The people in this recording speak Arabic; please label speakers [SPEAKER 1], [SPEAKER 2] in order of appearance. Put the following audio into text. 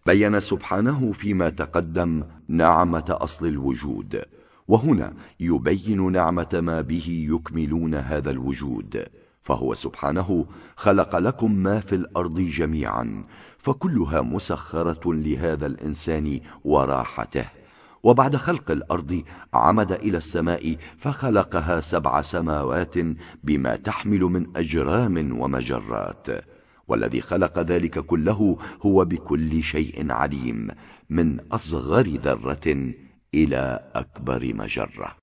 [SPEAKER 1] بين سبحانه فيما تقدم نعمة أصل الوجود، وهنا يبين نعمة ما به يكملون هذا الوجود، فهو سبحانه خلق لكم ما في الأرض جميعا، فكلها مسخرة لهذا الإنسان وراحته. وبعد خلق الأرض عمد إلى السماء فخلقها 7 سماوات بما تحمل من أجرام ومجرات، والذي خلق ذلك كله هو بكل شيء عليم، من أصغر ذرة إلى أكبر مجرة.